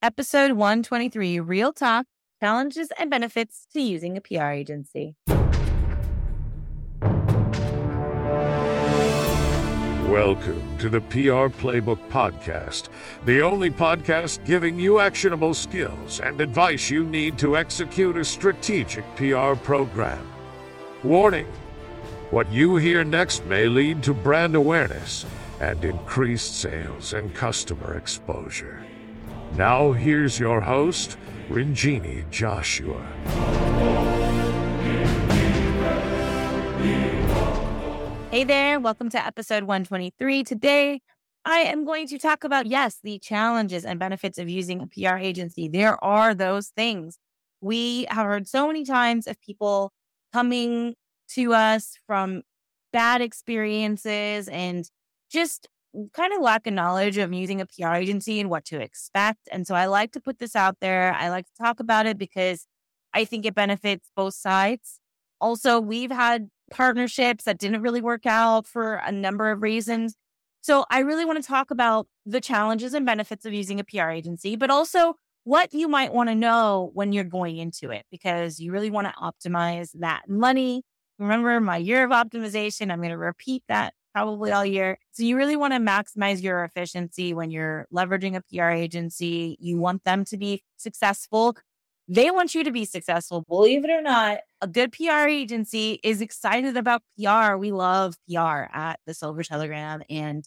Episode 123, Real Talk, Challenges and Benefits to Using a PR Agency. Welcome to the PR Playbook Podcast, the only podcast giving you actionable skills and advice you need to execute a strategic PR program. Warning: what you hear next may lead to brand awareness and increased sales and customer exposure. Now here's your host, Rinjini Joshua. Hey there, welcome to episode 123. Today, I am going to talk about, the challenges and benefits of using a PR agency. There are those things. We have heard so many times of people coming to us from bad experiences and just kind of lack of knowledge of using a PR agency and what to expect. And so I like to put this out there. I like to talk about it because I think it benefits both sides. Also, we've had partnerships that didn't really work out for a number of reasons. So I really want to talk about the challenges and benefits of using a PR agency, but also what you might want to know when you're going into it, because you really want to optimize that money. Remember my year of optimization. I'm going to repeat that probably all year. So you really want to maximize your efficiency when you're leveraging a PR agency. You want them to be successful. They want you to be successful. Believe it or not, a good PR agency is excited about PR. We love PR at the Silver Telegram, and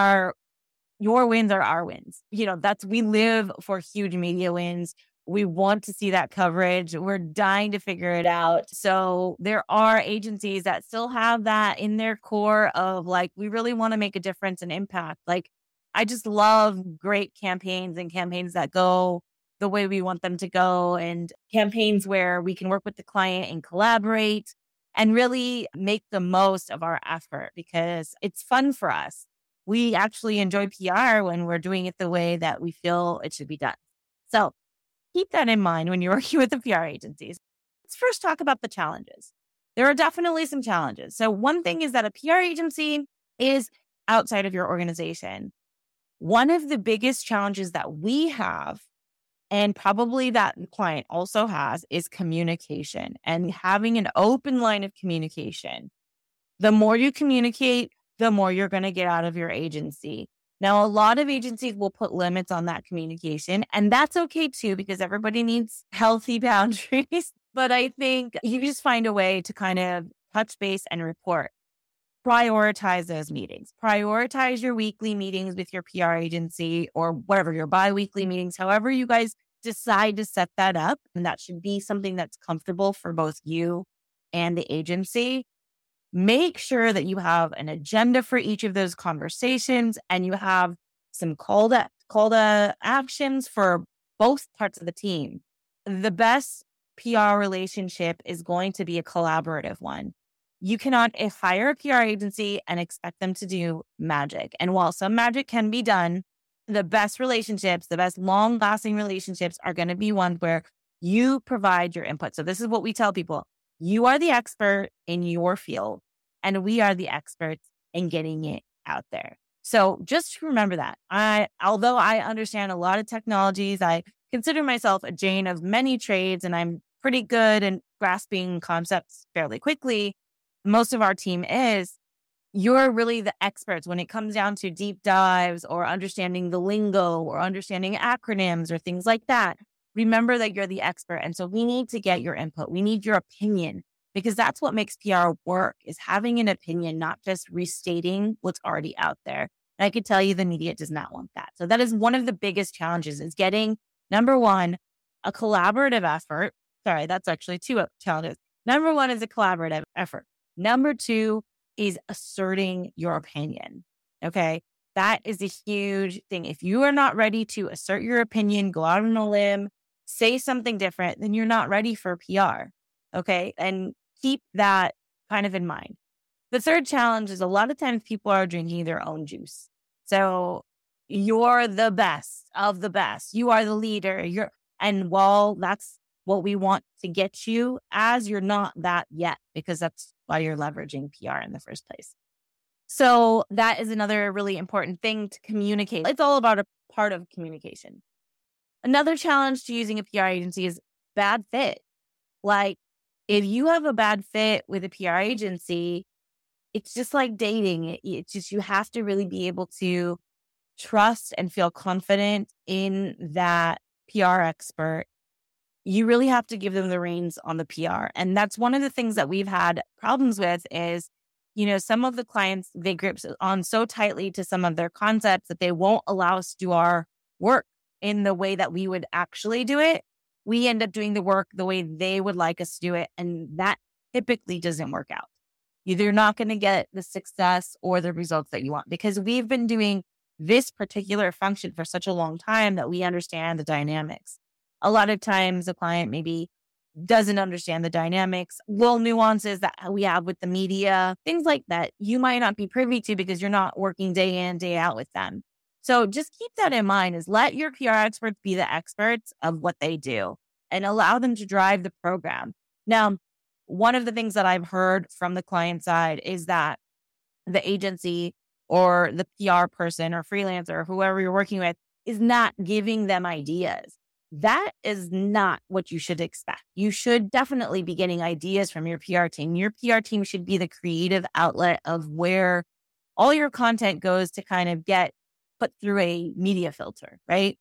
your wins are our wins. We live for huge media wins. We want to see that coverage. We're dying to figure it out. So there are agencies that still have that in their core of we really want to make a difference and impact. I just love great campaigns and campaigns that go the way we want them to go, and campaigns where we can work with the client and collaborate and really make the most of our effort because it's fun for us. We actually enjoy PR when we're doing it the way that we feel it should be done. So keep that in mind when you're working with the PR agencies. Let's first talk about the challenges. There are definitely some challenges. So one thing is that a PR agency is outside of your organization. One of the biggest challenges that we have, and probably that the client also has, is communication and having an open line of communication. The more you communicate, the more you're going to get out of your agency. Now, a lot of agencies will put limits on that communication, and that's okay too, because everybody needs healthy boundaries. But I think you just find a way to kind of touch base and report. Prioritize those meetings. Prioritize your weekly meetings with your PR agency or whatever, your bi-weekly meetings, however you guys decide to set that up. And that should be something that's comfortable for both you and the agency. Make sure that you have an agenda for each of those conversations and you have some call to actions for both parts of the team. The best PR relationship is going to be a collaborative one. You cannot hire a PR agency and expect them to do magic. And while some magic can be done, the best relationships, the best long-lasting relationships are going to be ones where you provide your input. So this is what we tell people. You are the expert in your field, and we are the experts in getting it out there. So just remember that. Although I understand a lot of technologies, I consider myself a Jane of many trades, and I'm pretty good in grasping concepts fairly quickly. Most of our team is. You're really the experts when it comes down to deep dives or understanding the lingo or understanding acronyms or things like that. Remember that you're the expert. And so we need to get your input. We need your opinion, because that's what makes PR work, is having an opinion, not just restating what's already out there. And I could tell you the media does not want that. So that is one of the biggest challenges, is getting, number one, a collaborative effort. Sorry, that's actually two challenges. Number one is a collaborative effort. Number two is asserting your opinion. Okay. That is a huge thing. If you are not ready to assert your opinion, go out on a limb, say something different, then you're not ready for PR. Okay. And keep that kind of in mind. The third challenge is a lot of times people are drinking their own juice. So you're the best of the best. You are the leader. And while that's what we want to get you as, you're not that yet, because that's why you're leveraging PR in the first place. So that is another really important thing to communicate. It's all about a part of communication. Another challenge to using a PR agency is bad fit. Like, if you have a bad fit with a PR agency, it's just like dating. It's just, you have to really be able to trust and feel confident in that PR expert. You really have to give them the reins on the PR. And that's one of the things that we've had problems with is, some of the clients, they grip on so tightly to some of their concepts that they won't allow us to do our work in the way that we would actually do it. We end up doing the work the way they would like us to do it. And that typically doesn't work out. You're not going to get the success or the results that you want because we've been doing this particular function for such a long time that we understand the dynamics. A lot of times a client maybe doesn't understand the dynamics, little nuances that we have with the media, things like that you might not be privy to because you're not working day in, day out with them. So just keep that in mind, is let your PR experts be the experts of what they do and allow them to drive the program. Now, one of the things that I've heard from the client side is that the agency or the PR person or freelancer or whoever you're working with is not giving them ideas. That is not what you should expect. You should definitely be getting ideas from your PR team. Your PR team should be the creative outlet of where all your content goes to kind of get put through a media filter, right?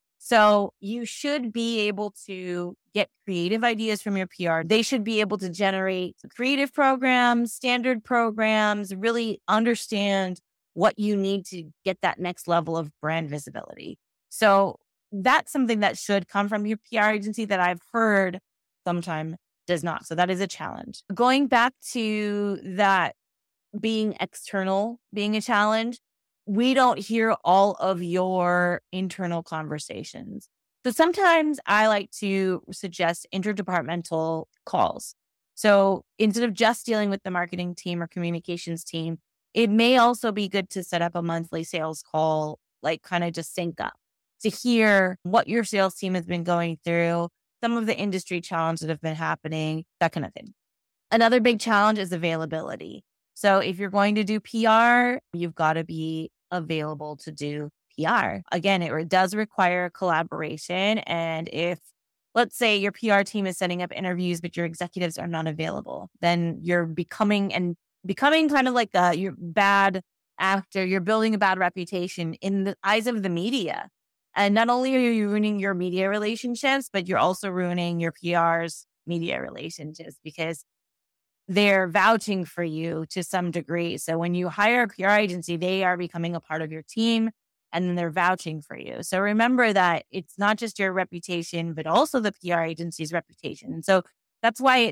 So you should be able to get creative ideas from your PR. They should be able to generate creative programs, standard programs, really understand what you need to get that next level of brand visibility. So that's something that should come from your PR agency that I've heard sometimes does not. So that is a challenge. Going back to that being external, being a challenge, we don't hear all of your internal conversations. So sometimes I like to suggest interdepartmental calls. So instead of just dealing with the marketing team or communications team, it may also be good to set up a monthly sales call, like kind of just sync up to hear what your sales team has been going through, some of the industry challenges that have been happening, that kind of thing. Another big challenge is availability. So if you're going to do PR, you've got to be available to do PR. Again, it does require collaboration. And if, let's say, your PR team is setting up interviews, but your executives are not available, then you're becoming kind of like your bad actor. You're building a bad reputation in the eyes of the media. And not only are you ruining your media relationships, but you're also ruining your PR's media relationships because they're vouching for you to some degree. So when you hire a PR agency, they are becoming a part of your team and then they're vouching for you. So remember that it's not just your reputation, but also the PR agency's reputation. And so that's why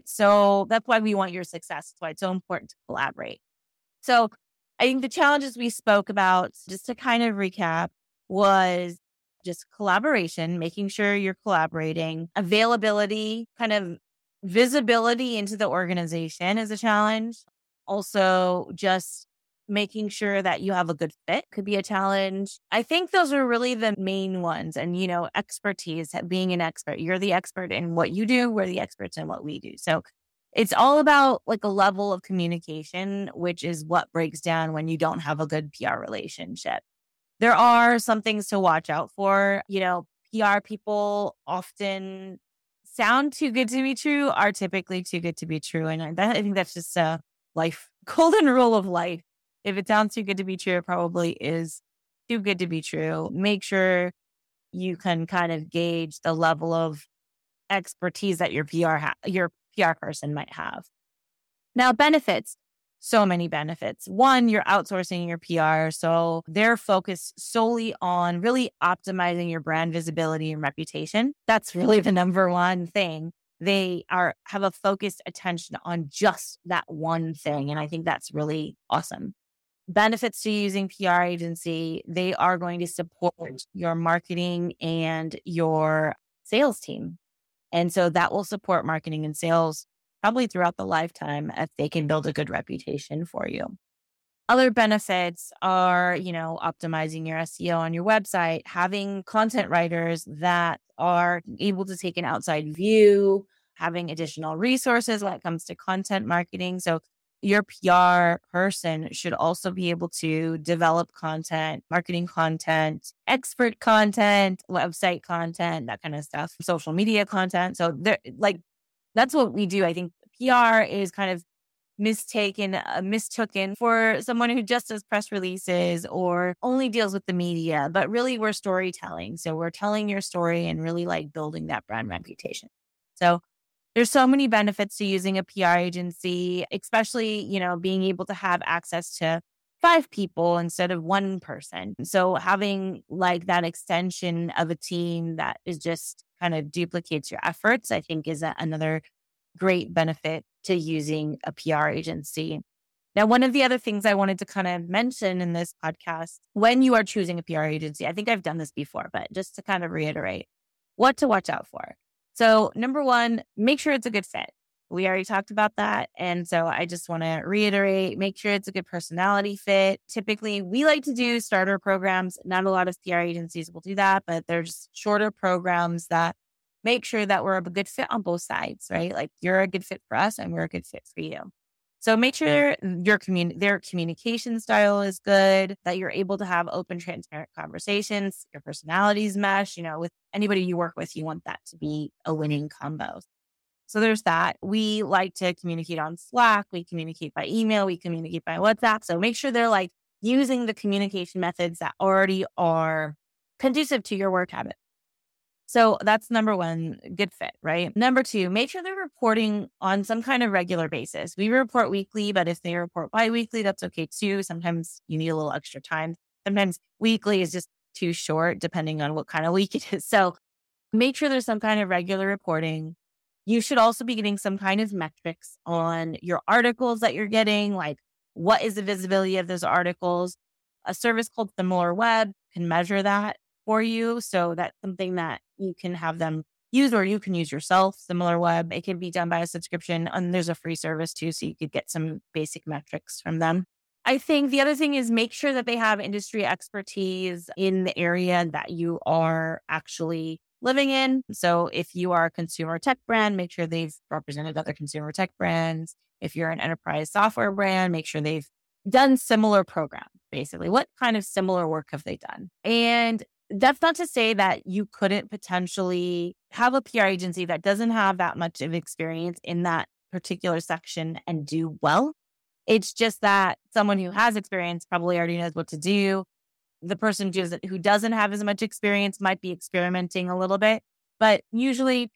we want your success. That's why it's so important to collaborate. So I think the challenges we spoke about, just to kind of recap, was just collaboration, making sure you're collaborating, availability, kind of visibility into the organization is a challenge. Also, just making sure that you have a good fit could be a challenge. I think those are really the main ones. And, expertise, being an expert. You're the expert in what you do. We're the experts in what we do. So it's all about like a level of communication, which is what breaks down when you don't have a good PR relationship. There are some things to watch out for. PR people often sound too good to be true, are typically too good to be true. And I think that's just a golden rule of life. If it sounds too good to be true, it probably is too good to be true. Make sure you can kind of gauge the level of expertise that your PR person might have. Now, benefits. So many benefits. One, you're outsourcing your PR. So they're focused solely on really optimizing your brand visibility and reputation. That's really the number one thing. They have a focused attention on just that one thing. And I think that's really awesome. Benefits to using PR agency, they are going to support your marketing and your sales team. And so that will support marketing and sales probably throughout the lifetime if they can build a good reputation for you. Other benefits are, optimizing your SEO on your website, having content writers that are able to take an outside view, having additional resources when it comes to content marketing. So your PR person should also be able to develop content, marketing content, expert content, website content, that kind of stuff, social media content. So that's what we do. I think PR is kind of mistaken for someone who just does press releases or only deals with the media, but really we're storytelling. So we're telling your story and really like building that brand reputation. So there's so many benefits to using a PR agency, especially, being able to have access to 5 people instead of 1 person. So having like that extension of a team that is just kind of duplicates your efforts, I think is another great benefit to using a PR agency. Now, one of the other things I wanted to kind of mention in this podcast, when you are choosing a PR agency, I think I've done this before, but just to kind of reiterate what to watch out for. So number 1, make sure it's a good fit. We already talked about that. And so I just want to reiterate, make sure it's a good personality fit. Typically, we like to do starter programs. Not a lot of PR agencies will do that, but there's shorter programs that make sure that we're a good fit on both sides, right? Like you're a good fit for us and we're a good fit for you. So make sure their communication style is good, that you're able to have open, transparent conversations, your personalities mesh, with anybody you work with, you want that to be a winning combo. So there's that. We like to communicate on Slack. We communicate by email. We communicate by WhatsApp. So make sure they're like using the communication methods that already are conducive to your work habit. So that's number 1, good fit, right? Number 2, make sure they're reporting on some kind of regular basis. We report weekly, but if they report biweekly, that's okay too. Sometimes you need a little extra time. Sometimes weekly is just too short, depending on what kind of week it is. So make sure there's some kind of regular reporting. You should also be getting some kind of metrics on your articles that you're getting, like what is the visibility of those articles. A service called Similarweb can measure that for you. So that's something that you can have them use or you can use yourself. Similarweb, it can be done by a subscription and there's a free service too. So you could get some basic metrics from them. I think the other thing is make sure that they have industry expertise in the area that you are actually living in. So if you are a consumer tech brand, make sure they've represented other consumer tech brands. If you're an enterprise software brand, make sure they've done similar programs. Basically, what kind of similar work have they done? And that's not to say that you couldn't potentially have a PR agency that doesn't have that much of experience in that particular section and do well. It's just that someone who has experience probably already knows what to do. The person who doesn't have as much experience might be experimenting a little bit, but usually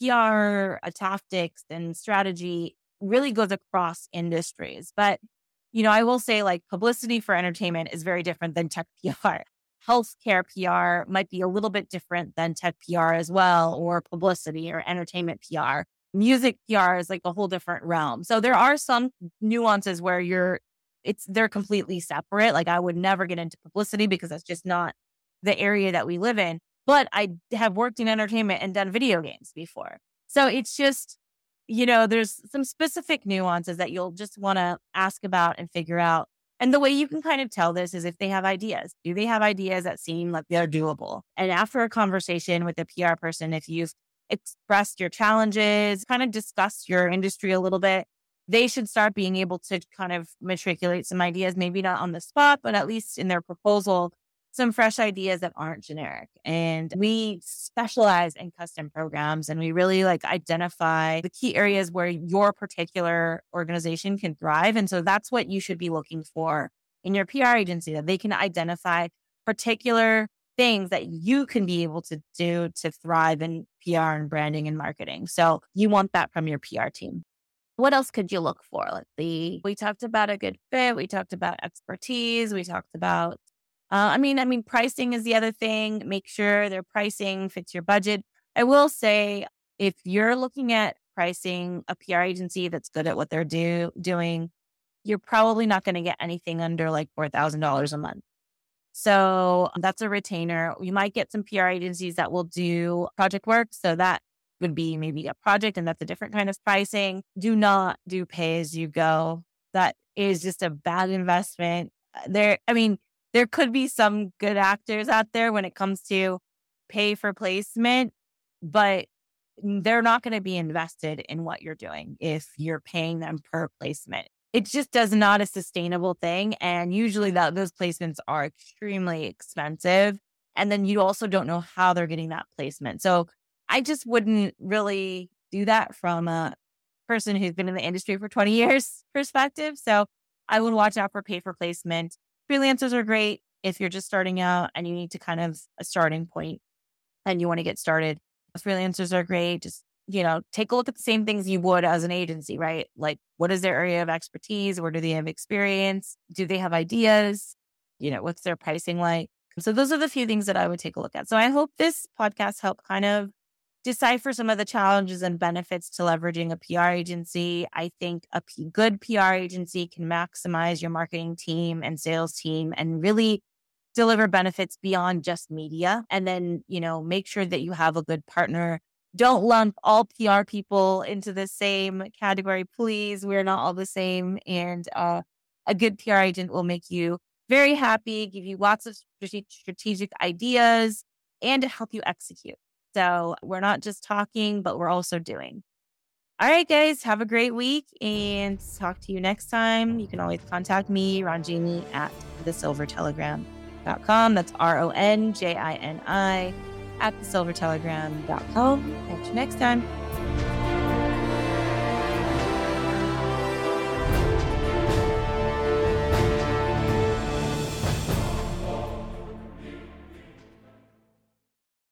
PR tactics and strategy really goes across industries. But, I will say like publicity for entertainment is very different than tech PR. Healthcare PR might be a little bit different than tech PR as well, or publicity or entertainment PR. Music PR is like a whole different realm. So there are some nuances where they're completely separate. Like I would never get into publicity because that's just not the area that we live in. But I have worked in entertainment and done video games before. So it's just, there's some specific nuances that you'll just want to ask about and figure out. And the way you can kind of tell this is if they have ideas. Do they have ideas that seem like they're doable? And after a conversation with a PR person, if you've expressed your challenges, kind of discussed your industry a little bit, they should start being able to kind of matriculate some ideas, maybe not on the spot, but at least in their proposal, some fresh ideas that aren't generic. And we specialize in custom programs and we really identify the key areas where your particular organization can thrive. And so that's what you should be looking for in your PR agency, that they can identify particular things that you can be able to do to thrive in PR and branding and marketing. So you want that from your PR team. What else could you look for? We talked about a good fit. We talked about expertise. We talked about, pricing is the other thing. Make sure their pricing fits your budget. I will say, if you're looking at pricing a PR agency that's good at what they're doing, you're probably not going to get anything under like $4,000 a month. So that's a retainer. You might get some PR agencies that will do project work. So that would be maybe a project, and that's a different kind of pricing. Do not do pay as you go. That is just a bad investment. There could be some good actors out there when it comes to pay for placement, but they're not going to be invested in what you're doing if you're paying them per placement. it just does not a sustainable thing. And usually those placements are extremely expensive. And then you also don't know how they're getting that placement. So I just wouldn't really do that from a person who's been in the industry for 20 years perspective. So I would watch out for pay for placement. Freelancers are great if you're just starting out and you need to kind of a starting point and you want to get started. Freelancers are great. Just, take a look at the same things you would as an agency, right? Like, what is their area of expertise? Where do they have experience? Do they have ideas? What's their pricing like? So those are the few things that I would take a look at. So I hope this podcast helped kind of decipher some of the challenges and benefits to leveraging a PR agency. I think a good PR agency can maximize your marketing team and sales team and really deliver benefits beyond just media. And then, make sure that you have a good partner. Don't lump all PR people into the same category, please. We're not all the same. And a good PR agent will make you very happy, give you lots of strategic ideas, and to help you execute. So we're not just talking, but we're also doing. All right, guys, have a great week and talk to you next time. You can always contact me, Ranjini, at thesilvertelegram.com. That's RONJINI at thesilvertelegram.com. Catch you next time.